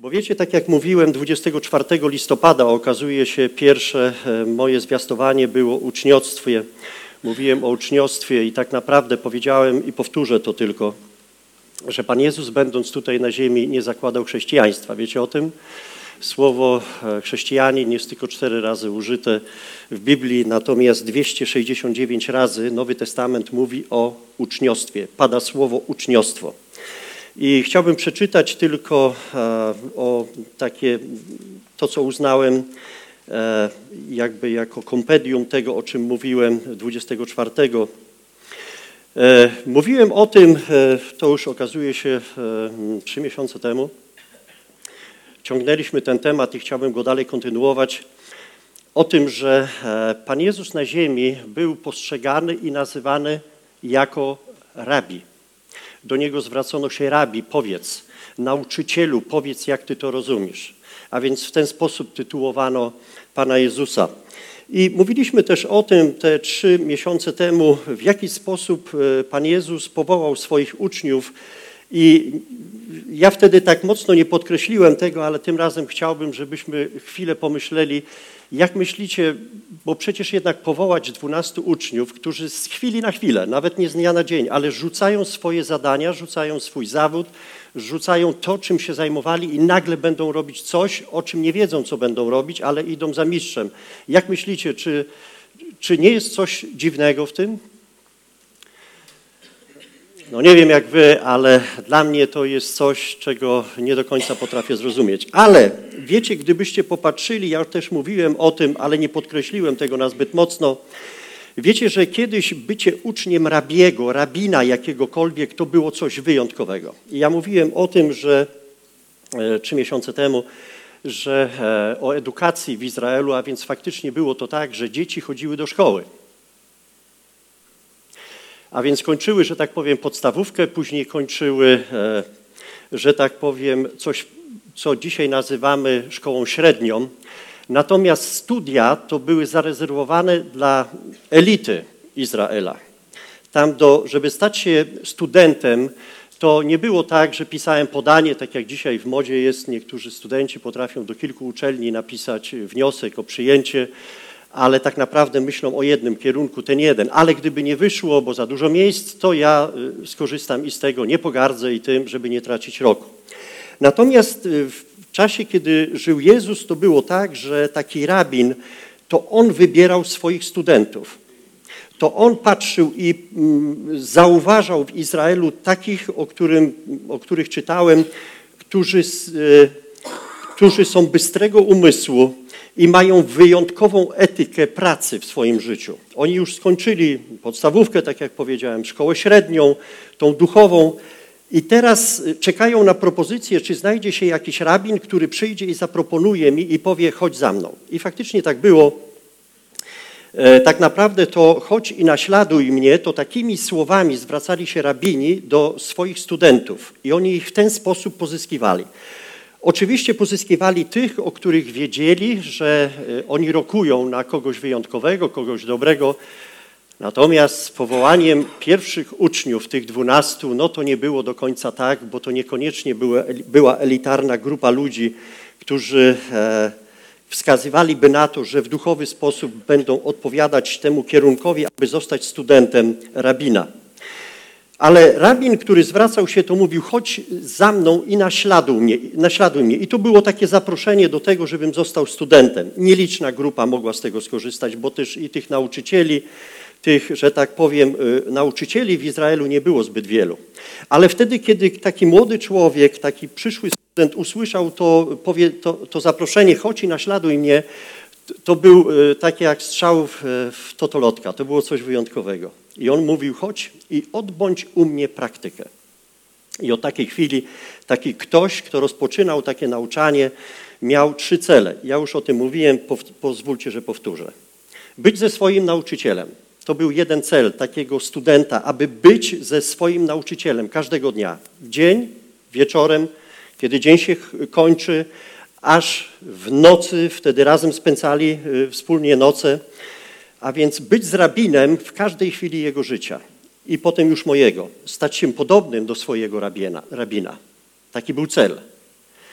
Bo wiecie, tak jak mówiłem, 24 listopada okazuje się pierwsze moje zwiastowanie było o uczniostwie. Mówiłem o uczniostwie i tak naprawdę powiedziałem i powtórzę to tylko, że Pan Jezus, będąc tutaj na ziemi, nie zakładał chrześcijaństwa. Wiecie o tym? Słowo chrześcijanin jest tylko 4 razy użyte w Biblii, natomiast 269 razy Nowy Testament mówi o uczniostwie. Pada słowo uczniostwo. I chciałbym przeczytać tylko o takie, to co uznałem jakby jako kompendium tego, o czym mówiłem 24. Mówiłem o tym, to już okazuje się 3 miesiące temu. Ciągnęliśmy ten temat i chciałbym go dalej kontynuować. O tym, że Pan Jezus na ziemi był postrzegany i nazywany jako rabi. Do Niego zwracono się rabi, powiedz, nauczycielu, powiedz, jak Ty to rozumiesz. A więc w ten sposób tytułowano Pana Jezusa. I mówiliśmy też o tym te 3 miesiące temu, w jaki sposób Pan Jezus powołał swoich uczniów. I ja wtedy tak mocno nie podkreśliłem tego, ale tym razem chciałbym, żebyśmy chwilę pomyśleli, jak myślicie, bo przecież jednak powołać 12 uczniów, którzy z chwili na chwilę, nawet nie z dnia na dzień, ale rzucają swoje zadania, rzucają swój zawód, rzucają to, czym się zajmowali i nagle będą robić coś, o czym nie wiedzą, co będą robić, ale idą za mistrzem. Jak myślicie, czy nie jest coś dziwnego w tym? No nie wiem jak wy, ale dla mnie to jest coś, czego nie do końca potrafię zrozumieć. Ale wiecie, gdybyście popatrzyli, ja już też mówiłem o tym, ale nie podkreśliłem tego nazbyt mocno. Wiecie, że kiedyś bycie uczniem rabiego, rabina jakiegokolwiek, to było coś wyjątkowego. I ja mówiłem o tym, że 3 miesiące temu, że o edukacji w Izraelu, a więc faktycznie było to tak, że dzieci chodziły do szkoły. A więc kończyły, że tak powiem, podstawówkę, później kończyły, że tak powiem, coś, co dzisiaj nazywamy szkołą średnią. Natomiast studia to były zarezerwowane dla elity Izraela. Tam, żeby stać się studentem, to nie było tak, że pisałem podanie, tak jak dzisiaj w modzie jest, niektórzy studenci potrafią do kilku uczelni napisać wniosek o przyjęcie, ale tak naprawdę myślą o jednym kierunku, ten jeden. Ale gdyby nie wyszło, bo za dużo miejsc, to ja skorzystam i z tego, nie pogardzę i tym, żeby nie tracić roku. Natomiast w czasie, kiedy żył Jezus, to było tak, że taki rabin, to on wybierał swoich studentów. To on patrzył i zauważał w Izraelu takich, o których czytałem, którzy są bystrego umysłu, i mają wyjątkową etykę pracy w swoim życiu. Oni już skończyli podstawówkę, tak jak powiedziałem, szkołę średnią, tą duchową i teraz czekają na propozycję, czy znajdzie się jakiś rabin, który przyjdzie i zaproponuje mi i powie, chodź za mną. I faktycznie tak było. Tak naprawdę to chodź i naśladuj mnie, to takimi słowami zwracali się rabini do swoich studentów i oni ich w ten sposób pozyskiwali. Oczywiście pozyskiwali tych, o których wiedzieli, że oni rokują na kogoś wyjątkowego, kogoś dobrego. Natomiast z powołaniem pierwszych uczniów, tych 12, no to nie było do końca tak, bo to niekoniecznie była elitarna grupa ludzi, którzy wskazywaliby na to, że w duchowy sposób będą odpowiadać temu kierunkowi, aby zostać studentem rabina. Ale rabin, który zwracał się, to mówił, chodź za mną i naśladuj mnie. I tu było takie zaproszenie do tego, żebym został studentem. Nieliczna grupa mogła z tego skorzystać, bo też i tych nauczycieli, tych, że tak powiem, nauczycieli w Izraelu nie było zbyt wielu. Ale wtedy, kiedy taki młody człowiek, taki przyszły student usłyszał to zaproszenie, chodź i naśladuj mnie, to był takie jak strzał w totolotka. To było coś wyjątkowego. I on mówił, chodź i odbądź u mnie praktykę. I od takiej chwili taki ktoś, kto rozpoczynał takie nauczanie, miał 3 cele. Ja już o tym mówiłem, pozwólcie, że powtórzę. Być ze swoim nauczycielem. To był jeden cel takiego studenta, aby być ze swoim nauczycielem każdego dnia. Dzień, wieczorem, kiedy dzień się kończy, aż w nocy, wtedy razem spędzali wspólnie noce. A więc być z rabinem w każdej chwili jego życia i potem już mojego, stać się podobnym do swojego rabina. Taki był cel.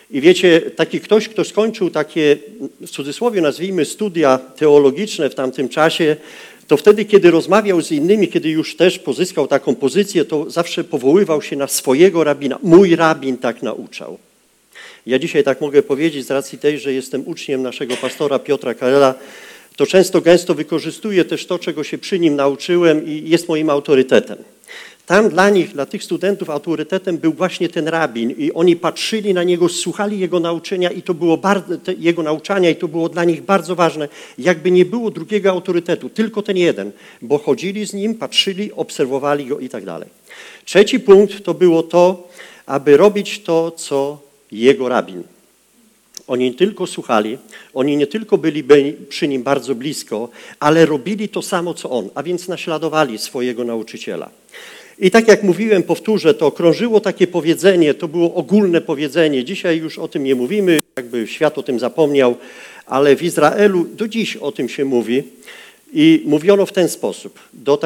I wiecie, taki ktoś, kto skończył takie, w cudzysłowie nazwijmy, studia teologiczne w tamtym czasie, to wtedy, kiedy rozmawiał z innymi, kiedy już też pozyskał taką pozycję, to zawsze powoływał się na swojego rabina. Mój rabin tak nauczał. Ja dzisiaj tak mogę powiedzieć z racji tej, że jestem uczniem naszego pastora Piotra Karela, to często gęsto wykorzystuję też to, czego się przy nim nauczyłem i jest moim autorytetem. Tam dla nich, dla tych studentów autorytetem był właśnie ten rabin i oni patrzyli na niego, słuchali jego nauczania i to było jego nauczania i to było dla nich bardzo ważne. Jakby nie było drugiego autorytetu, tylko ten jeden, bo chodzili z nim, patrzyli, obserwowali go i tak dalej. Trzeci punkt to było to, aby robić to, co jego rabin. Oni nie tylko słuchali, oni nie tylko byli przy nim bardzo blisko, ale robili to samo, co on, a więc naśladowali swojego nauczyciela. I tak jak mówiłem, powtórzę to, krążyło takie powiedzenie, to było ogólne powiedzenie. Dzisiaj już o tym nie mówimy, jakby świat o tym zapomniał, ale w Izraelu do dziś o tym się mówi. I mówiono w ten sposób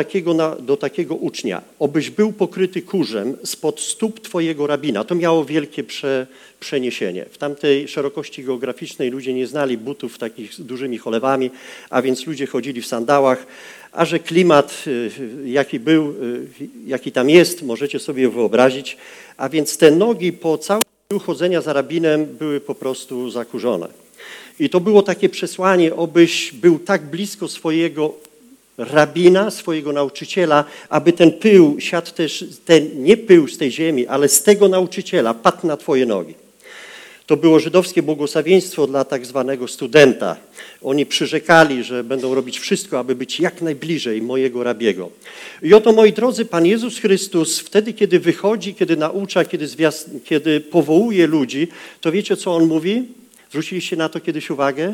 do takiego ucznia: obyś był pokryty kurzem spod stóp twojego rabina. To miało wielkie przeniesienie. W tamtej szerokości geograficznej ludzie nie znali butów takich z dużymi cholewami, a więc ludzie chodzili w sandałach, a że klimat jaki był, jaki tam jest, możecie sobie wyobrazić, a więc te nogi po całym dniu chodzenia za rabinem były po prostu zakurzone. I to było takie przesłanie, obyś był tak blisko swojego rabina, swojego nauczyciela, aby ten pył siadł też, nie pył z tej ziemi, ale z tego nauczyciela padł na twoje nogi. To było żydowskie błogosławieństwo dla tak zwanego studenta. Oni przyrzekali, że będą robić wszystko, aby być jak najbliżej mojego rabiego. I oto, moi drodzy, Pan Jezus Chrystus wtedy, kiedy wychodzi, kiedy naucza, kiedy powołuje ludzi, to wiecie, co On mówi? Zwróciliście na to kiedyś uwagę?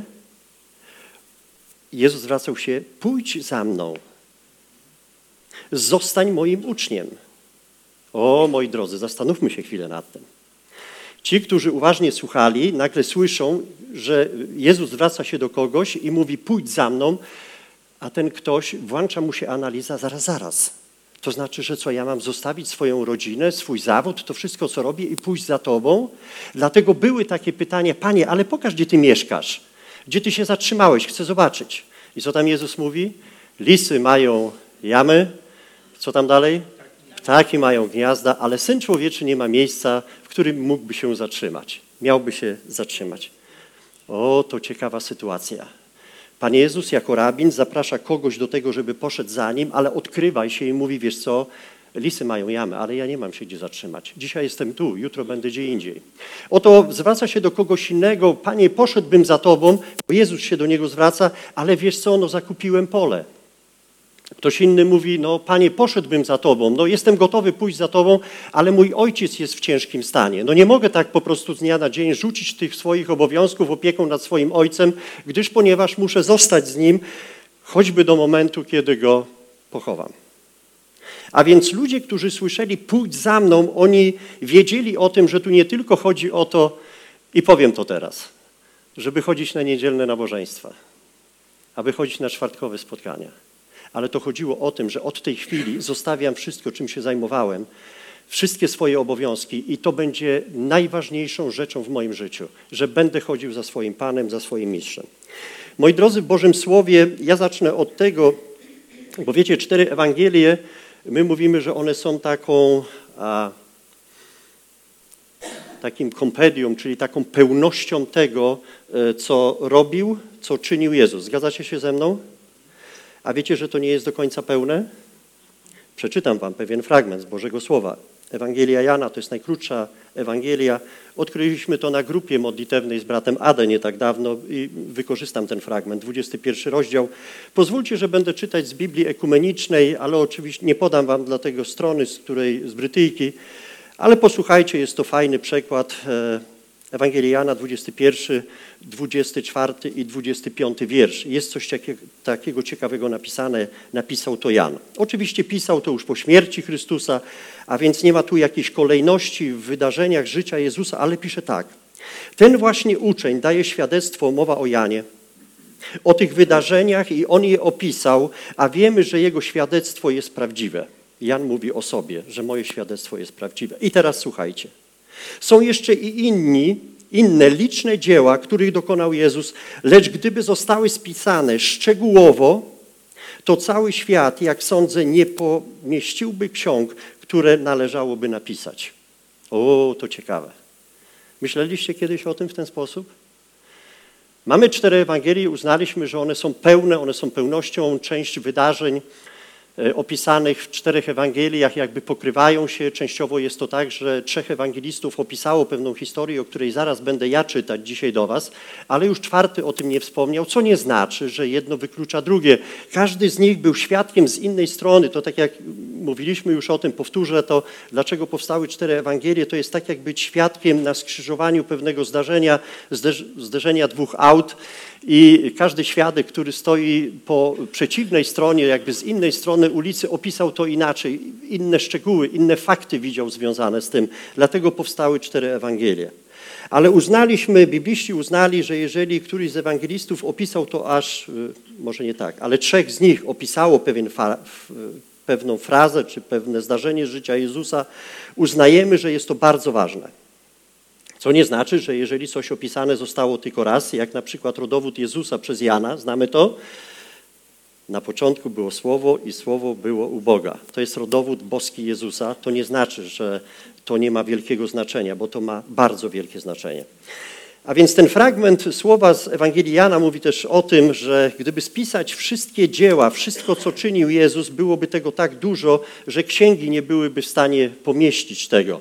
Jezus zwracał się: pójdź za mną, zostań moim uczniem. O, moi drodzy, zastanówmy się chwilę nad tym. Ci, którzy uważnie słuchali, nagle słyszą, że Jezus zwraca się do kogoś i mówi: pójdź za mną, a ten ktoś, włącza mu się analiza: zaraz. To znaczy, że co, ja mam zostawić swoją rodzinę, swój zawód, to wszystko, co robię i pójść za Tobą? Dlatego były takie pytania: Panie, ale pokaż, gdzie Ty mieszkasz, gdzie Ty się zatrzymałeś, chcę zobaczyć. I co tam Jezus mówi? Lisy mają jamy, co tam dalej? Ptaki mają gniazda, ale Syn Człowieczy nie ma miejsca, w którym mógłby się zatrzymać. Miałby się zatrzymać. O, to ciekawa sytuacja. Pan Jezus jako rabin zaprasza kogoś do tego, żeby poszedł za Nim, ale odkrywaj się i mówi: wiesz co, lisy mają jamy, ale ja nie mam się gdzie zatrzymać. Dzisiaj jestem tu, jutro będę gdzie indziej. Oto zwraca się do kogoś innego: Panie, poszedłbym za Tobą, bo Jezus się do niego zwraca, ale wiesz co, no zakupiłem pole. Ktoś inny mówi: no Panie, poszedłbym za Tobą, no jestem gotowy pójść za Tobą, ale mój ojciec jest w ciężkim stanie. No nie mogę tak po prostu z dnia na dzień rzucić tych swoich obowiązków opieką nad swoim ojcem, ponieważ muszę zostać z nim, choćby do momentu, kiedy go pochowam. A więc ludzie, którzy słyszeli: pójdź za mną, oni wiedzieli o tym, że tu nie tylko chodzi o to, i powiem to teraz, żeby chodzić na niedzielne nabożeństwa, aby chodzić na czwartkowe spotkania. Ale to chodziło o tym, że od tej chwili zostawiam wszystko, czym się zajmowałem, wszystkie swoje obowiązki i to będzie najważniejszą rzeczą w moim życiu, że będę chodził za swoim Panem, za swoim mistrzem. Moi drodzy, w Bożym Słowie ja zacznę od tego, bo wiecie, 4 Ewangelie, my mówimy, że one są takim kompendium, czyli taką pełnością tego, co robił, co czynił Jezus. Zgadzacie się ze mną? A wiecie, że to nie jest do końca pełne? Przeczytam wam pewien fragment z Bożego Słowa. Ewangelia Jana to jest najkrótsza Ewangelia. Odkryliśmy to na grupie modlitewnej z bratem Ade nie tak dawno i wykorzystam ten fragment, 21 rozdział. Pozwólcie, że będę czytać z Biblii ekumenicznej, ale oczywiście nie podam wam dlatego strony, z Brytyjki, ale posłuchajcie, jest to fajny przekład. Ewangelii Jana, 21, 24 i 25 wiersz. Jest coś takiego ciekawego napisane, napisał to Jan. Oczywiście pisał to już po śmierci Chrystusa, a więc nie ma tu jakiejś kolejności w wydarzeniach życia Jezusa, ale pisze tak. Ten właśnie uczeń daje świadectwo, mowa o Janie, o tych wydarzeniach i on je opisał, a wiemy, że jego świadectwo jest prawdziwe. Jan mówi o sobie, że moje świadectwo jest prawdziwe. I teraz słuchajcie. Są jeszcze i inni, inne liczne dzieła, których dokonał Jezus, lecz gdyby zostały spisane szczegółowo, to cały świat, jak sądzę, nie pomieściłby ksiąg, które należałoby napisać. O, to ciekawe. Myśleliście kiedyś o tym w ten sposób? Mamy 4 Ewangelie, uznaliśmy, że one są pełne, one są pełnością, część wydarzeń opisanych w 4 Ewangeliach jakby pokrywają się. Częściowo jest to tak, że 3 ewangelistów opisało pewną historię, o której zaraz będę ja czytać dzisiaj do was, ale już 4 o tym nie wspomniał, co nie znaczy, że jedno wyklucza drugie. Każdy z nich był świadkiem z innej strony. To tak jak mówiliśmy już o tym, powtórzę to, dlaczego powstały 4 Ewangelie, to jest tak jak być świadkiem na skrzyżowaniu pewnego zderzenia 2 aut i każdy świadek, który stoi po przeciwnej stronie, jakby z innej strony ulicy, opisał to inaczej, inne szczegóły, inne fakty widział związane z tym. Dlatego powstały 4 Ewangelie. Ale bibliści uznali, że jeżeli któryś z ewangelistów opisał to aż, może nie tak, ale 3 z nich opisało pewną frazę czy pewne zdarzenie z życia Jezusa, uznajemy, że jest to bardzo ważne. Co nie znaczy, że jeżeli coś opisane zostało tylko raz, jak na przykład rodowód Jezusa przez Jana, znamy to? Na początku było Słowo i Słowo było u Boga. To jest rodowód boski Jezusa. To nie znaczy, że to nie ma wielkiego znaczenia, bo to ma bardzo wielkie znaczenie. A więc ten fragment słowa z Ewangelii Jana mówi też o tym, że gdyby spisać wszystkie dzieła, wszystko co czynił Jezus, byłoby tego tak dużo, że księgi nie byłyby w stanie pomieścić tego.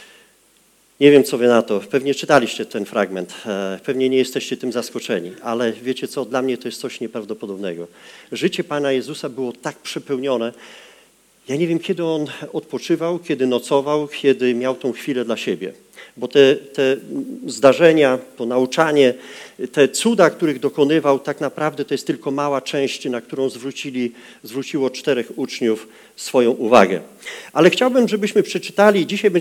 Nie wiem, co wy na to. Pewnie czytaliście ten fragment. Pewnie nie jesteście tym zaskoczeni. Ale wiecie co? Dla mnie to jest coś nieprawdopodobnego. Życie Pana Jezusa było tak przepełnione. Ja nie wiem, kiedy On odpoczywał, kiedy nocował, kiedy miał tą chwilę dla siebie. Bo te zdarzenia, to nauczanie, te cuda, których dokonywał, tak naprawdę to jest tylko mała część, na którą zwróciło 4 uczniów swoją uwagę. Ale chciałbym, żebyśmy przeczytali. Dzisiaj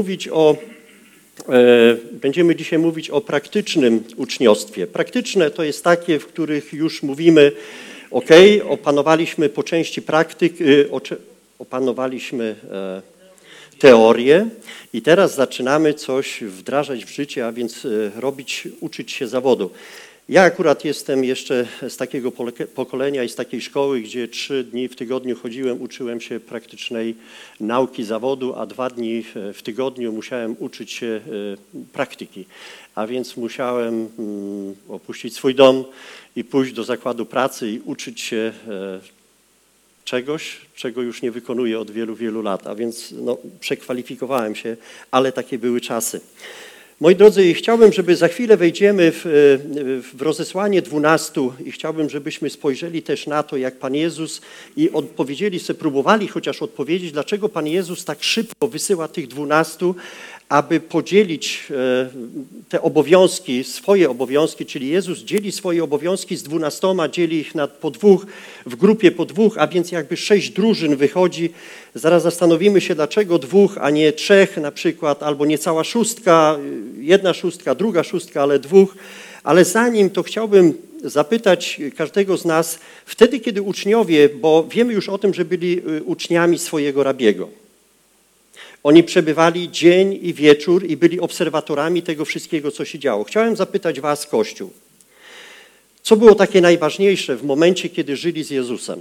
Będziemy dzisiaj mówić o praktycznym uczniostwie. Praktyczne to jest takie, w których już mówimy, opanowaliśmy po części praktyk, opanowaliśmy teorię i teraz zaczynamy coś wdrażać w życie, a więc uczyć się zawodu. Ja akurat jestem jeszcze z takiego pokolenia i z takiej szkoły, gdzie 3 dni w tygodniu chodziłem, uczyłem się praktycznej nauki zawodu, a 2 dni w tygodniu musiałem uczyć się praktyki. A więc musiałem opuścić swój dom i pójść do zakładu pracy i uczyć się czegoś, czego już nie wykonuję od wielu, wielu lat. A więc przekwalifikowałem się, ale takie były czasy. Moi drodzy, chciałbym, żeby za chwilę wejdziemy w rozesłanie 12 i chciałbym, żebyśmy spojrzeli też na to, jak Pan Jezus i próbowali chociaż odpowiedzieć, dlaczego Pan Jezus tak szybko wysyła tych 12, aby podzielić te obowiązki, swoje obowiązki, czyli Jezus dzieli swoje obowiązki z 12, dzieli ich po 2, w grupie po 2, a więc jakby 6 drużyn wychodzi. Zaraz zastanowimy się, dlaczego 2, a nie 3 na przykład, albo nie cała 6, 1 szóstka, 2 szóstka, ale 2. Ale zanim to chciałbym zapytać każdego z nas, wtedy kiedy uczniowie, bo wiemy już o tym, że byli uczniami swojego rabiego. Oni przebywali dzień i wieczór i byli obserwatorami tego wszystkiego, co się działo. Chciałem zapytać was, Kościół, co było takie najważniejsze w momencie, kiedy żyli z Jezusem?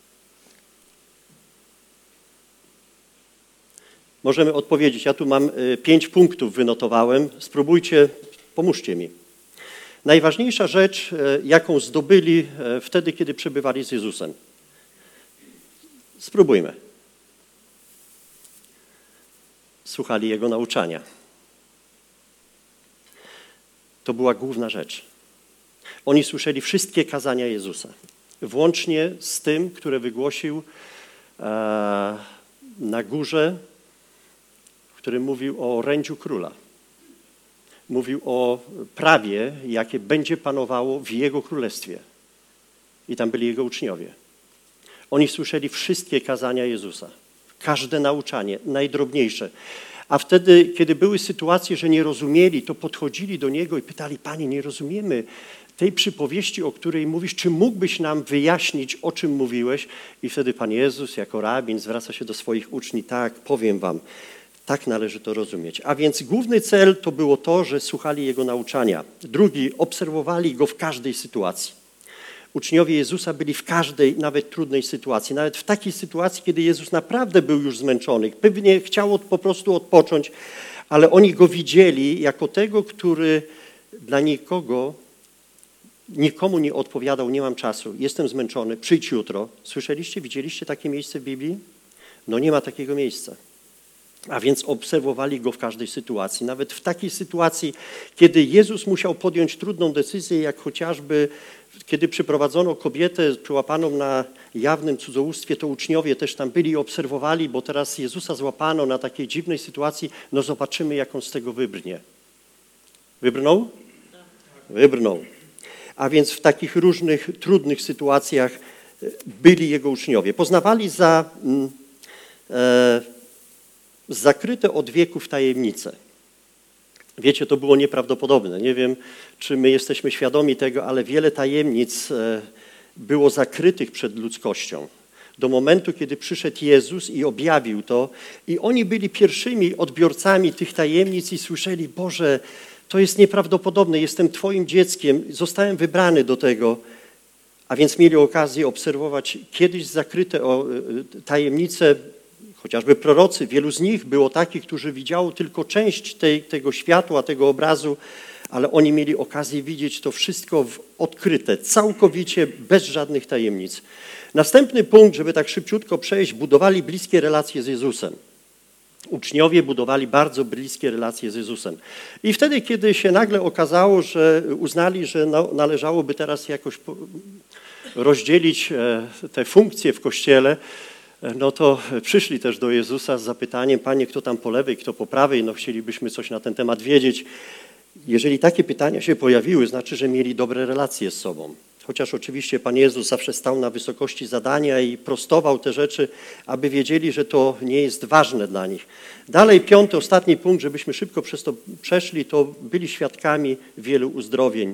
Możemy odpowiedzieć. Ja tu mam 5 punktów wynotowałem. Spróbujcie, pomóżcie mi. Najważniejsza rzecz, jaką zdobyli wtedy, kiedy przebywali z Jezusem. Spróbujmy. Słuchali Jego nauczania. To była główna rzecz. Oni słyszeli wszystkie kazania Jezusa, włącznie z tym, które wygłosił na górze, w którym mówił o orędziu króla. Mówił o prawie, jakie będzie panowało w Jego królestwie. I tam byli Jego uczniowie. Oni słyszeli wszystkie kazania Jezusa. Każde nauczanie, najdrobniejsze. A wtedy, kiedy były sytuacje, że nie rozumieli, to podchodzili do Niego i pytali: Panie, nie rozumiemy tej przypowieści, o której mówisz, czy mógłbyś nam wyjaśnić, o czym mówiłeś? I wtedy Pan Jezus jako rabin zwraca się do swoich uczniów: tak, powiem wam. Tak należy to rozumieć. A więc główny cel to było to, że słuchali Jego nauczania. Drugi, obserwowali Go w każdej sytuacji. Uczniowie Jezusa byli w każdej, nawet trudnej sytuacji. Nawet w takiej sytuacji, kiedy Jezus naprawdę był już zmęczony. Pewnie chciał po prostu odpocząć, ale oni Go widzieli jako tego, który dla nikomu nie odpowiadał, nie mam czasu, jestem zmęczony, przyjdź jutro. Słyszeliście, widzieliście takie miejsce w Biblii? No nie ma takiego miejsca. A więc obserwowali Go w każdej sytuacji. Nawet w takiej sytuacji, kiedy Jezus musiał podjąć trudną decyzję, jak chociażby kiedy przyprowadzono kobietę przyłapaną na jawnym cudzołóstwie, to uczniowie też tam byli i obserwowali, bo teraz Jezusa złapano na takiej dziwnej sytuacji, no zobaczymy, jak On z tego wybrnie. Wybrnął? Wybrnął. A więc w takich różnych trudnych sytuacjach byli Jego uczniowie. Poznawali zakryte od wieków tajemnice. Wiecie, to było nieprawdopodobne. Nie wiem, czy my jesteśmy świadomi tego, ale wiele tajemnic było zakrytych przed ludzkością. Do momentu, kiedy przyszedł Jezus i objawił to, i oni byli pierwszymi odbiorcami tych tajemnic i słyszeli, Boże, to jest nieprawdopodobne, jestem Twoim dzieckiem, zostałem wybrany do tego. A więc mieli okazję obserwować kiedyś zakryte tajemnice, chociażby prorocy, wielu z nich było takich, którzy widziało tylko część tego światła, tego obrazu, ale oni mieli okazję widzieć to wszystko odkryte, całkowicie, bez żadnych tajemnic. Następny punkt, żeby tak szybciutko przejść, budowali bliskie relacje z Jezusem. Uczniowie budowali bardzo bliskie relacje z Jezusem. I wtedy, kiedy się nagle okazało, że uznali, że należałoby teraz jakoś rozdzielić te funkcje w Kościele, no to przyszli też do Jezusa z zapytaniem, Panie, kto tam po lewej, kto po prawej, no chcielibyśmy coś na ten temat wiedzieć. Jeżeli takie pytania się pojawiły, znaczy, że mieli dobre relacje z sobą. Chociaż oczywiście Pan Jezus zawsze stał na wysokości zadania i prostował te rzeczy, aby wiedzieli, że to nie jest ważne dla nich. Dalej, piąty, ostatni punkt, żebyśmy szybko przez to przeszli, to byli świadkami wielu uzdrowień.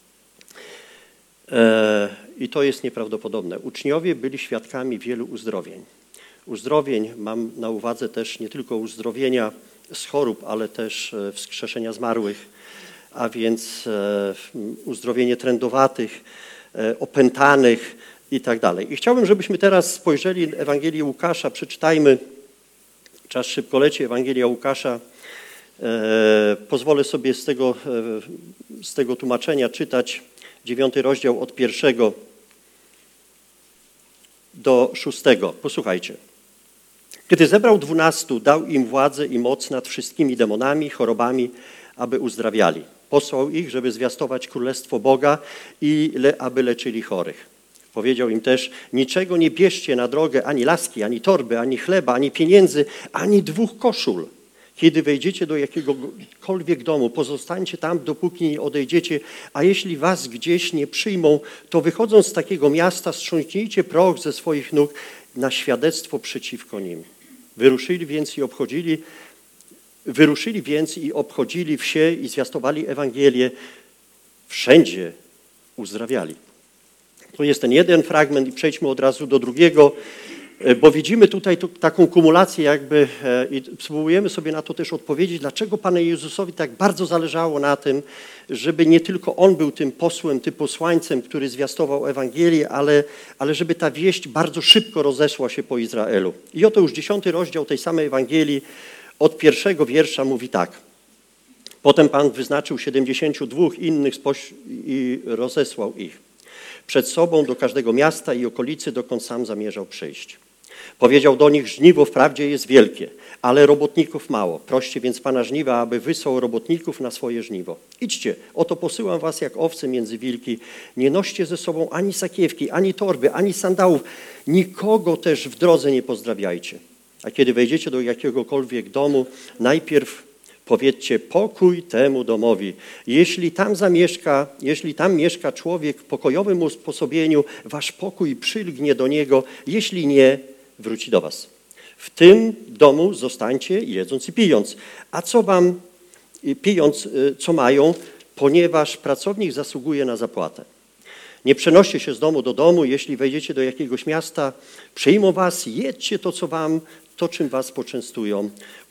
I to jest nieprawdopodobne. Uczniowie byli świadkami wielu uzdrowień. Uzdrowień, mam na uwadze też nie tylko uzdrowienia z chorób, ale też wskrzeszenia zmarłych, a więc uzdrowienie trędowatych, opętanych i tak dalej. I chciałbym, żebyśmy teraz spojrzeli na Ewangelię Łukasza, przeczytajmy, czas szybko leci, Ewangelia Łukasza. Pozwolę sobie z tego tłumaczenia czytać 9 rozdział od 1 do 6. Posłuchajcie. Kiedy zebrał 12, dał im władzę i moc nad wszystkimi demonami, chorobami, aby uzdrawiali. Posłał ich, żeby zwiastować Królestwo Boga i aby leczyli chorych. Powiedział im też, niczego nie bierzcie na drogę, ani laski, ani torby, ani chleba, ani pieniędzy, ani 2 koszul. Kiedy wejdziecie do jakiegokolwiek domu, pozostańcie tam, dopóki nie odejdziecie, a jeśli was gdzieś nie przyjmą, to wychodząc z takiego miasta, strząśnijcie proch ze swoich nóg na świadectwo przeciwko nim. Wyruszyli więc i obchodzili wsie i zwiastowali Ewangelię. Wszędzie uzdrawiali. To jest ten jeden fragment i przejdźmy od razu do drugiego, bo widzimy tutaj taką kumulację jakby i spróbujemy sobie na to też odpowiedzieć, dlaczego Panu Jezusowi tak bardzo zależało na tym, żeby nie tylko On był tym posłem, tym posłańcem, który zwiastował Ewangelię, ale żeby ta wieść bardzo szybko rozeszła się po Izraelu. I oto już 10 rozdział tej samej Ewangelii od 1 wiersza mówi tak. Potem Pan wyznaczył 72 innych i rozesłał ich przed sobą do każdego miasta i okolicy, dokąd sam zamierzał przyjść. Powiedział do nich, żniwo wprawdzie jest wielkie, ale robotników mało. Proście więc Pana żniwa, aby wysłał robotników na swoje żniwo. Idźcie, oto posyłam was jak owce między wilki. Nie noście ze sobą ani sakiewki, ani torby, ani sandałów. Nikogo też w drodze nie pozdrawiajcie. A kiedy wejdziecie do jakiegokolwiek domu, najpierw powiedzcie pokój temu domowi. Jeśli tam mieszka człowiek w pokojowym usposobieniu, wasz pokój przylgnie do niego, jeśli nie, wróci do was. W tym domu zostańcie jedząc i pijąc. A co wam pijąc, co mają, ponieważ pracownik zasługuje na zapłatę. Nie przenoście się z domu do domu, jeśli wejdziecie do jakiegoś miasta, przyjmą was, jedźcie to, czym was poczęstują. Uzdrawiajcie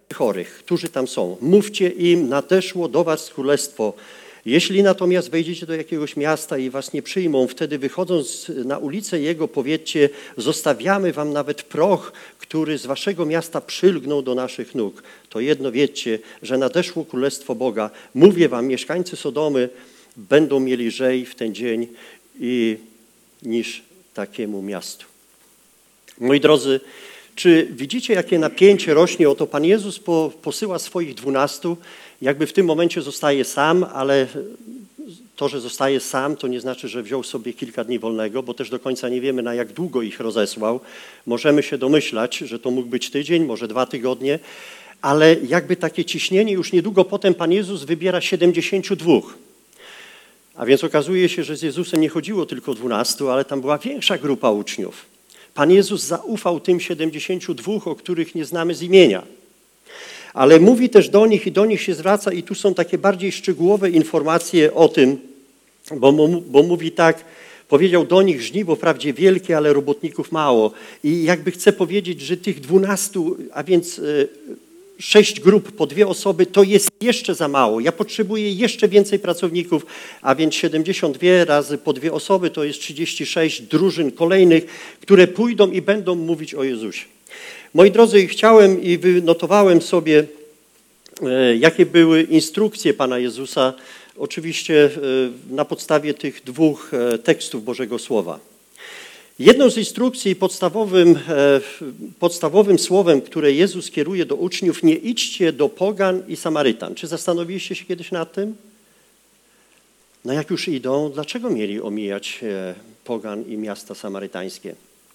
chorych, którzy tam są. Mówcie im, nadeszło do was królestwo. Jeśli natomiast wejdziecie do jakiegoś miasta i was nie przyjmą, wtedy wychodząc na ulicę jego powiedzcie, zostawiamy wam nawet proch, który z waszego miasta przylgnął do naszych nóg. To jedno wiedzcie, że nadeszło królestwo Boga. Mówię wam, mieszkańcy Sodomy będą mieli lżej w ten dzień niż takiemu miastu. Moi drodzy, czy widzicie, jakie napięcie rośnie? Oto Pan Jezus posyła swoich 12, jakby w tym momencie zostaje sam, ale to, że zostaje sam, to nie znaczy, że wziął sobie kilka dni wolnego, bo też do końca nie wiemy, na jak długo ich rozesłał. Możemy się domyślać, że to mógł być tydzień, może 2 tygodnie, ale jakby takie ciśnienie, już niedługo potem Pan Jezus wybiera 72. A więc okazuje się, że z Jezusem nie chodziło tylko 12, ale tam była większa grupa uczniów. Pan Jezus zaufał tym 72, o których nie znamy z imienia. Ale mówi też do nich i do nich się zwraca i tu są takie bardziej szczegółowe informacje o tym, bo mówi tak, powiedział do nich, żniwo wprawdzie wielkie, ale robotników mało. I jakby chce powiedzieć, że tych 12, a więc 6 grup po 2 osoby, to jest jeszcze za mało. Ja potrzebuję jeszcze więcej pracowników, a więc 72 razy po 2 osoby to jest 36 drużyn kolejnych, które pójdą i będą mówić o Jezusie. Moi drodzy, chciałem i wynotowałem sobie, jakie były instrukcje Pana Jezusa, oczywiście na podstawie tych 2 tekstów Bożego Słowa. Jedną z instrukcji, podstawowym słowem, które Jezus kieruje do uczniów, nie idźcie do pogan i Samarytan. Czy zastanowiliście się kiedyś nad tym? No jak już idą, dlaczego mieli omijać pogan i miasta samarytańskie?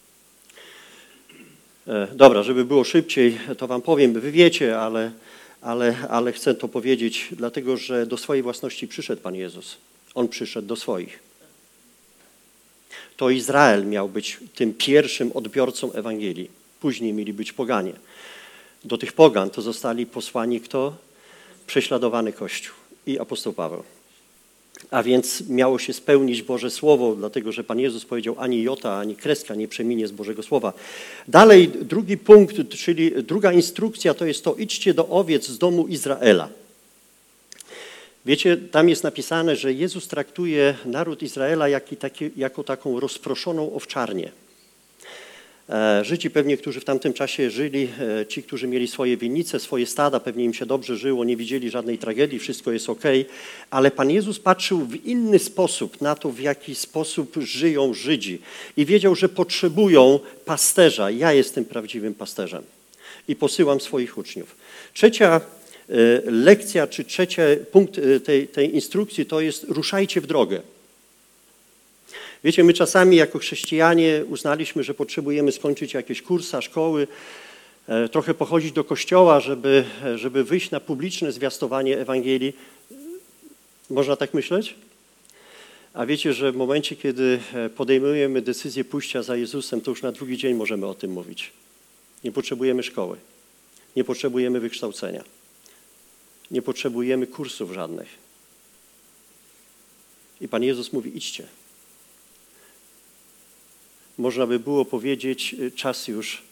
Dobra, żeby było szybciej, to wam powiem, wy wiecie, ale chcę to powiedzieć, dlatego że do swojej własności przyszedł Pan Jezus. On przyszedł do swoich. To Izrael miał być tym pierwszym odbiorcą Ewangelii. Później mieli być poganie. Do tych pogan to zostali posłani kto? Prześladowany Kościół i apostoł Paweł. A więc miało się spełnić Boże Słowo, dlatego że Pan Jezus powiedział, ani jota, ani kreska nie przeminie z Bożego Słowa. Dalej, drugi punkt, czyli druga instrukcja, to jest to, idźcie do owiec z domu Izraela. Wiecie, tam jest napisane, że Jezus traktuje naród Izraela jako taką rozproszoną owczarnię. Żydzi pewnie, którzy w tamtym czasie żyli, ci, którzy mieli swoje winnice, swoje stada, pewnie im się dobrze żyło, nie widzieli żadnej tragedii, wszystko jest okej, ale Pan Jezus patrzył w inny sposób na to, w jaki sposób żyją Żydzi i wiedział, że potrzebują pasterza. Ja jestem prawdziwym pasterzem i posyłam swoich uczniów. Trzecia lekcja, czy trzeci punkt tej instrukcji to jest ruszajcie w drogę. Wiecie, my czasami jako chrześcijanie uznaliśmy, że potrzebujemy skończyć jakieś kursy, szkoły, trochę pochodzić do kościoła, żeby wyjść na publiczne zwiastowanie Ewangelii. Można tak myśleć? A wiecie, że w momencie, kiedy podejmujemy decyzję pójścia za Jezusem, to już na drugi dzień możemy o tym mówić. Nie potrzebujemy szkoły, nie potrzebujemy wykształcenia, nie potrzebujemy kursów żadnych. I Pan Jezus mówi, idźcie. Można by było powiedzieć, czas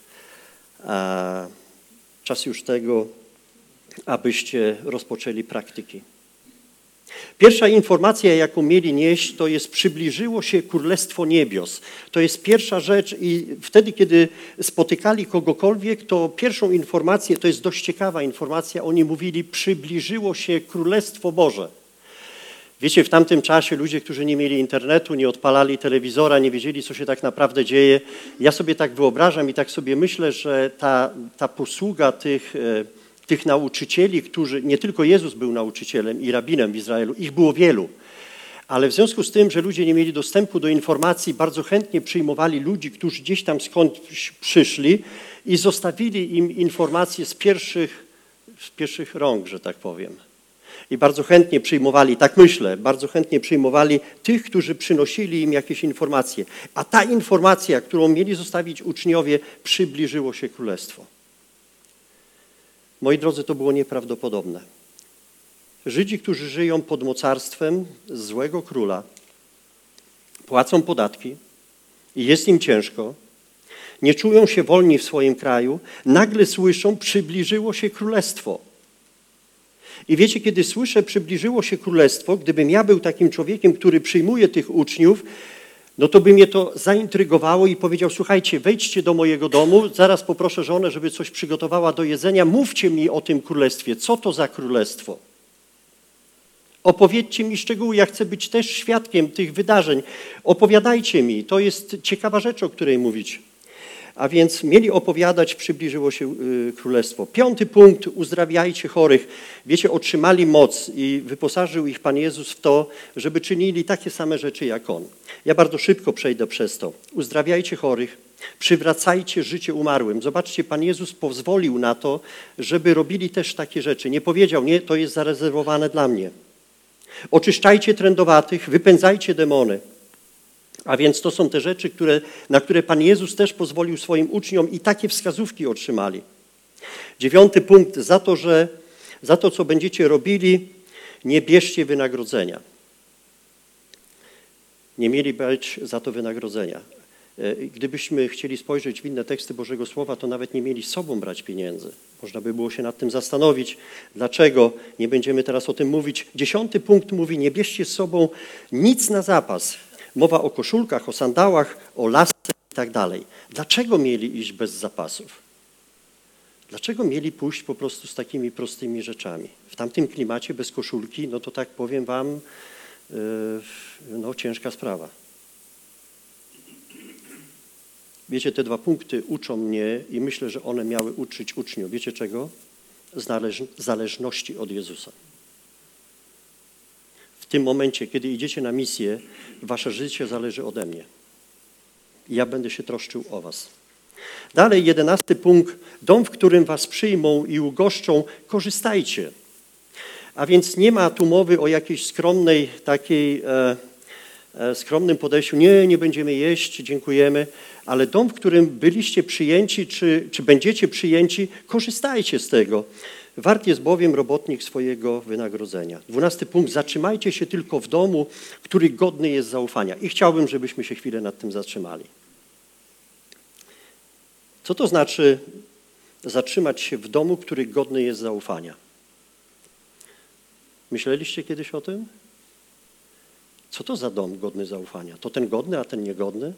już tego, abyście rozpoczęli praktyki. Pierwsza informacja, jaką mieli nieść, to jest przybliżyło się Królestwo Niebios. To jest pierwsza rzecz i wtedy, kiedy spotykali kogokolwiek, to pierwszą informację, to jest dość ciekawa informacja, oni mówili, przybliżyło się Królestwo Boże. Wiecie, w tamtym czasie ludzie, którzy nie mieli internetu, nie odpalali telewizora, nie wiedzieli, co się tak naprawdę dzieje. Ja sobie tak wyobrażam i tak sobie myślę, że ta posługa tych nauczycieli, którzy, nie tylko Jezus był nauczycielem i rabinem w Izraelu, ich było wielu. Ale w związku z tym, że ludzie nie mieli dostępu do informacji, bardzo chętnie przyjmowali ludzi, którzy gdzieś tam skądś przyszli i zostawili im informacje z pierwszych rąk, że tak powiem. I bardzo chętnie przyjmowali, tak myślę, bardzo chętnie przyjmowali tych, którzy przynosili im jakieś informacje. A ta informacja, którą mieli zostawić uczniowie, przybliżyło się Królestwo. Moi drodzy, to było nieprawdopodobne. Żydzi, którzy żyją pod mocarstwem złego króla, płacą podatki i jest im ciężko, nie czują się wolni w swoim kraju, nagle słyszą, przybliżyło się królestwo. I wiecie, kiedy słyszę, przybliżyło się królestwo, gdybym ja był takim człowiekiem, który przyjmuje tych uczniów, no to by mnie to zaintrygowało i powiedział, słuchajcie, wejdźcie do mojego domu, zaraz poproszę żonę, żeby coś przygotowała do jedzenia, mówcie mi o tym królestwie, co to za królestwo? Opowiedzcie mi szczegóły, ja chcę być też świadkiem tych wydarzeń. Opowiadajcie mi, to jest ciekawa rzecz, o której mówić. A więc mieli opowiadać, przybliżyło się królestwo. 5. punkt, uzdrawiajcie chorych. Wiecie, otrzymali moc i wyposażył ich Pan Jezus w to, żeby czynili takie same rzeczy jak On. Ja bardzo szybko przejdę przez to. Uzdrawiajcie chorych, przywracajcie życie umarłym. Zobaczcie, Pan Jezus pozwolił na to, żeby robili też takie rzeczy. Nie powiedział, nie, to jest zarezerwowane dla mnie. Oczyszczajcie trędowatych, wypędzajcie demony. A więc to są te rzeczy, na które Pan Jezus też pozwolił swoim uczniom i takie wskazówki otrzymali. 9. punkt, za to, co będziecie robili, nie bierzcie wynagrodzenia. Nie mieli brać za to wynagrodzenia. Gdybyśmy chcieli spojrzeć w inne teksty Bożego Słowa, to nawet nie mieli z sobą brać pieniędzy. Można by było się nad tym zastanowić, dlaczego. Nie będziemy teraz o tym mówić. 10. punkt mówi, nie bierzcie z sobą nic na zapas. Mowa o koszulkach, o sandałach, o lasce i tak dalej. Dlaczego mieli iść bez zapasów? Dlaczego mieli pójść po prostu z takimi prostymi rzeczami? W tamtym klimacie bez koszulki, no to tak powiem wam, ciężka sprawa. Wiecie, te 2 punkty uczą mnie i myślę, że one miały uczyć uczniów. Wiecie czego? Zależności od Jezusa. W tym momencie, kiedy idziecie na misję, wasze życie zależy ode mnie. I ja będę się troszczył o was. Dalej, 11. punkt. Dom, w którym was przyjmą i ugoszczą, korzystajcie. A więc nie ma tu mowy o jakiejś skromnym podejściu. Nie będziemy jeść, dziękujemy. Ale dom, w którym byliście przyjęci, czy będziecie przyjęci, korzystajcie z tego. Wart jest bowiem robotnik swojego wynagrodzenia. 12. punkt. Zatrzymajcie się tylko w domu, który godny jest zaufania. I chciałbym, żebyśmy się chwilę nad tym zatrzymali. Co to znaczy zatrzymać się w domu, który godny jest zaufania? Myśleliście kiedyś o tym? Co to za dom godny zaufania? To ten godny, a ten niegodny?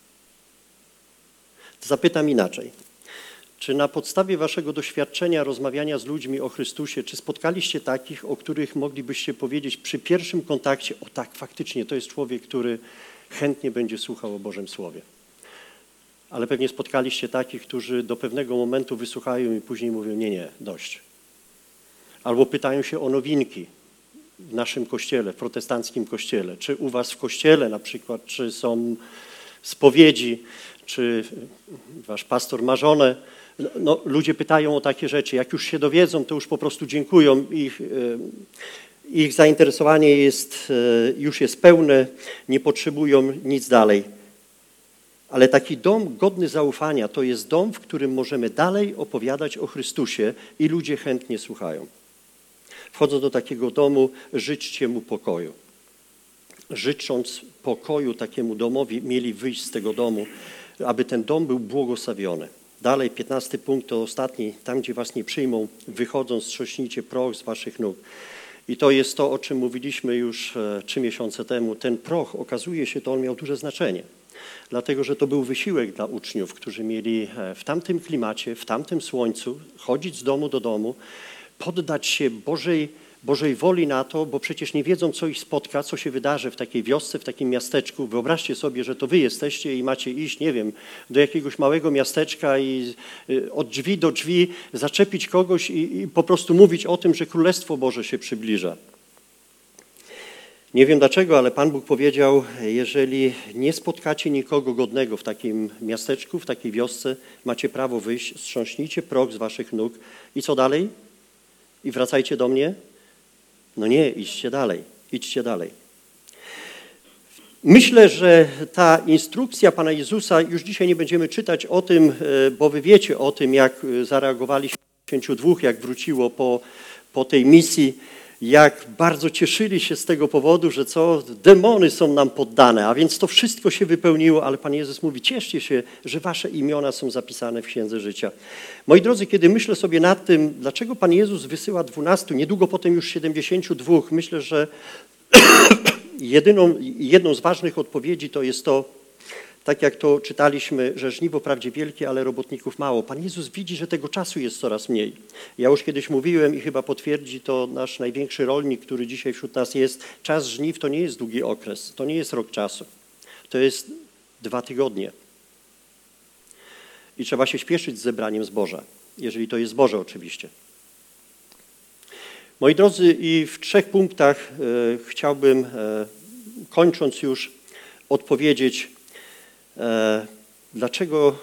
Zapytam inaczej. Czy na podstawie waszego doświadczenia rozmawiania z ludźmi o Chrystusie, czy spotkaliście takich, o których moglibyście powiedzieć przy pierwszym kontakcie, o tak, faktycznie to jest człowiek, który chętnie będzie słuchał o Bożym Słowie. Ale pewnie spotkaliście takich, którzy do pewnego momentu wysłuchają i później mówią, nie, dość. Albo pytają się o nowinki w naszym kościele, w protestanckim kościele. Czy u was w kościele na przykład, czy są spowiedzi, czy wasz pastor ma żonę. Ludzie pytają o takie rzeczy. Jak już się dowiedzą, to już po prostu dziękują. Ich zainteresowanie już jest pełne, nie potrzebują nic dalej. Ale taki dom godny zaufania to jest dom, w którym możemy dalej opowiadać o Chrystusie i ludzie chętnie słuchają. Wchodząc do takiego domu, życzcie mu pokoju. Życząc pokoju takiemu domowi, mieli wyjść z tego domu, aby ten dom był błogosławiony. Dalej, 15. punkt, to ostatni. Tam, gdzie was nie przyjmą, wychodząc, strząśnijcie proch z waszych nóg. I to jest to, o czym mówiliśmy już 3 miesiące temu. Ten proch, okazuje się, to on miał duże znaczenie. Dlatego, że to był wysiłek dla uczniów, którzy mieli w tamtym klimacie, w tamtym słońcu chodzić z domu do domu, poddać się Bożej woli na to, bo przecież nie wiedzą, co ich spotka, co się wydarzy w takiej wiosce, w takim miasteczku. Wyobraźcie sobie, że to wy jesteście i macie iść, nie wiem, do jakiegoś małego miasteczka i od drzwi do drzwi zaczepić kogoś i po prostu mówić o tym, że Królestwo Boże się przybliża. Nie wiem dlaczego, ale Pan Bóg powiedział, jeżeli nie spotkacie nikogo godnego w takim miasteczku, w takiej wiosce, macie prawo wyjść, strząśnijcie proch z waszych nóg. I co dalej? I wracajcie do mnie? No nie, idźcie dalej. Myślę, że ta instrukcja Pana Jezusa, już dzisiaj nie będziemy czytać o tym, bo wy wiecie o tym, jak zareagowali 52, jak wróciło po tej misji. jak bardzo cieszyli się z tego powodu, że demony są nam poddane, a więc to wszystko się wypełniło, ale Pan Jezus mówi, cieszcie się, że wasze imiona są zapisane w Księdze Życia. Moi drodzy, kiedy myślę sobie nad tym, dlaczego Pan Jezus wysyła 12, niedługo potem już 72, myślę, że jedną z ważnych odpowiedzi to jest to, tak jak to czytaliśmy, że żniwo wprawdzie wielkie, ale robotników mało. Pan Jezus widzi, że tego czasu jest coraz mniej. Ja już kiedyś mówiłem i chyba potwierdzi to nasz największy rolnik, który dzisiaj wśród nas jest. Czas żniw to nie jest długi okres, to nie jest rok czasu. To jest 2 tygodnie. I trzeba się śpieszyć z zebraniem zboża, jeżeli to jest zboże oczywiście. Moi drodzy, i w 3 punktach chciałbym, kończąc już, odpowiedzieć, dlaczego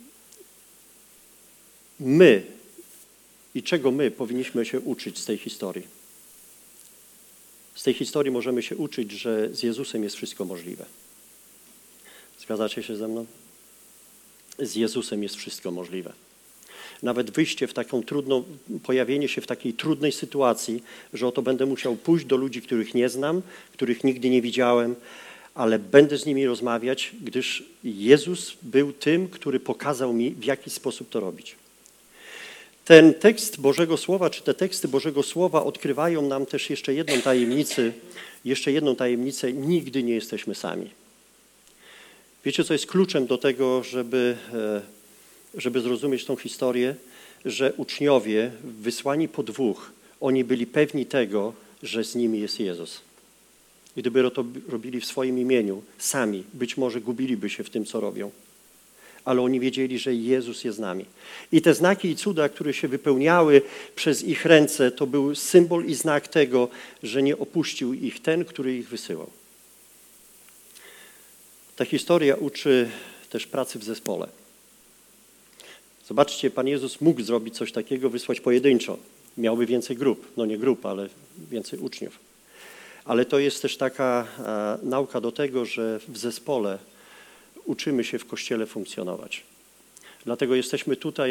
my i czego my powinniśmy się uczyć z tej historii. Z tej historii możemy się uczyć, że z Jezusem jest wszystko możliwe. Zgadzacie się ze mną? Z Jezusem jest wszystko możliwe. Nawet wyjście w taką pojawienie się w takiej trudnej sytuacji, że oto będę musiał pójść do ludzi, których nie znam, których nigdy nie widziałem, ale będę z nimi rozmawiać, gdyż Jezus był tym, który pokazał mi, w jaki sposób to robić. Ten tekst Bożego Słowa, czy te teksty Bożego Słowa odkrywają nam też jeszcze jedną tajemnicę, nigdy nie jesteśmy sami. Wiecie, co jest kluczem do tego, żeby zrozumieć tą historię? Że uczniowie wysłani po 2, oni byli pewni tego, że z nimi jest Jezus. Gdyby to robili w swoim imieniu, sami, być może gubiliby się w tym, co robią. Ale oni wiedzieli, że Jezus jest z nami. I te znaki i cuda, które się wypełniały przez ich ręce, to był symbol i znak tego, że nie opuścił ich ten, który ich wysyłał. Ta historia uczy też pracy w zespole. Zobaczcie, Pan Jezus mógł zrobić coś takiego, wysłać pojedynczo. Miałby więcej grup, no nie grup, ale więcej uczniów. Ale to jest też taka nauka do tego, że w zespole uczymy się w Kościele funkcjonować. Dlatego jesteśmy tutaj,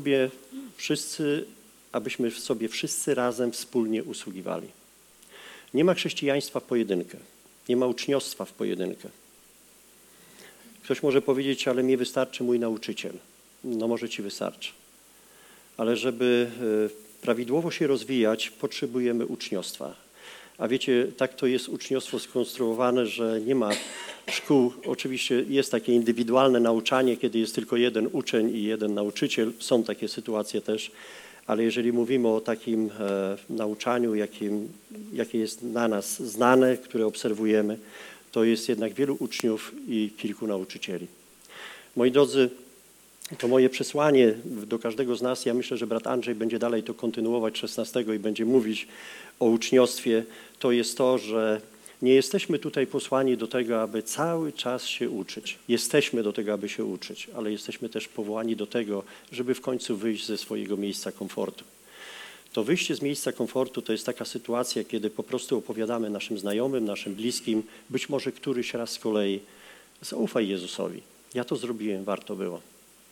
abyśmy w sobie wszyscy razem wspólnie usługiwali. Nie ma chrześcijaństwa w pojedynkę. Nie ma uczniostwa w pojedynkę. Ktoś może powiedzieć, ale mnie wystarczy mój nauczyciel. No może ci wystarczy. Ale żeby prawidłowo się rozwijać, potrzebujemy uczniostwa. A wiecie, tak to jest uczniostwo skonstruowane, że nie ma szkół. Oczywiście jest takie indywidualne nauczanie, kiedy jest tylko jeden uczeń i jeden nauczyciel. Są takie sytuacje też. Ale jeżeli mówimy o takim nauczaniu, jakie jest dla nas znane, które obserwujemy, to jest jednak wielu uczniów i kilku nauczycieli. Moi drodzy, to moje przesłanie do każdego z nas, ja myślę, że brat Andrzej będzie dalej to kontynuować 16 i będzie mówić o uczniostwie, to jest to, że nie jesteśmy tutaj posłani do tego, aby cały czas się uczyć. Jesteśmy do tego, aby się uczyć, ale jesteśmy też powołani do tego, żeby w końcu wyjść ze swojego miejsca komfortu. To wyjście z miejsca komfortu to jest taka sytuacja, kiedy po prostu opowiadamy naszym znajomym, naszym bliskim, być może któryś raz z kolei, zaufaj Jezusowi. Ja to zrobiłem, warto było.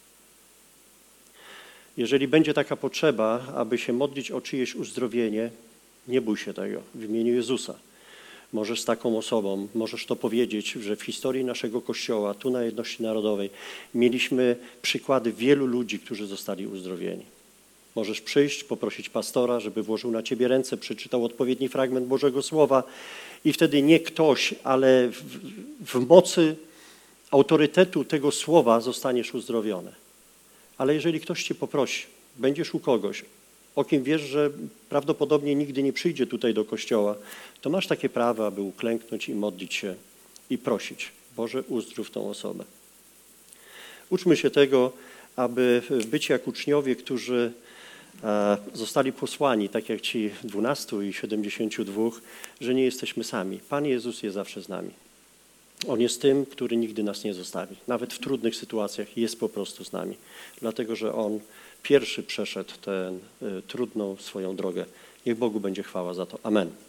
Jeżeli będzie taka potrzeba, aby się modlić o czyjeś uzdrowienie, nie bój się tego w imieniu Jezusa. Możesz z taką osobą, możesz to powiedzieć, że w historii naszego Kościoła, tu na Jedności Narodowej, mieliśmy przykłady wielu ludzi, którzy zostali uzdrowieni. Możesz przyjść, poprosić pastora, żeby włożył na ciebie ręce, przeczytał odpowiedni fragment Bożego Słowa i wtedy nie ktoś, ale w mocy autorytetu tego słowa zostaniesz uzdrowiony. Ale jeżeli ktoś cię poprosi, będziesz u kogoś, o kim wiesz, że prawdopodobnie nigdy nie przyjdzie tutaj do kościoła, to masz takie prawo, aby uklęknąć i modlić się i prosić. Boże, uzdrów tą osobę. Uczmy się tego, aby być jak uczniowie, którzy zostali posłani, tak jak ci 12 i 72, że nie jesteśmy sami. Pan Jezus jest zawsze z nami. On jest tym, który nigdy nas nie zostawi. Nawet w trudnych sytuacjach jest po prostu z nami. Dlatego, że On pierwszy przeszedł tę trudną swoją drogę. Niech Bogu będzie chwała za to. Amen.